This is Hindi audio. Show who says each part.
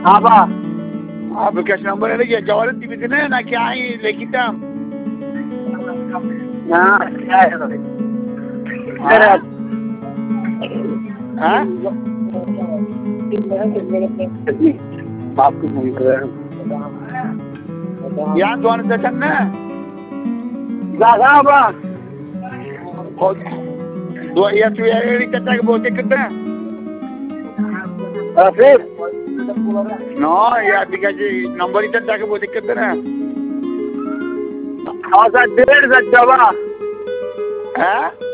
Speaker 1: हाँ बा
Speaker 2: आप कैश नंबर है जवाब दिविजन ना क्या ही लिखित
Speaker 1: हाँ क्या है
Speaker 2: हाँ
Speaker 1: बाप को फोन कर
Speaker 2: यहाँ दोन सेशन ना
Speaker 1: जागा बा
Speaker 2: दो या तू यार चचा के बोलते कितना
Speaker 1: फिर
Speaker 2: नो या बिकाज नंबर चचा के बोलते कितना
Speaker 1: हाँ सर 1.5 बा
Speaker 2: हाँ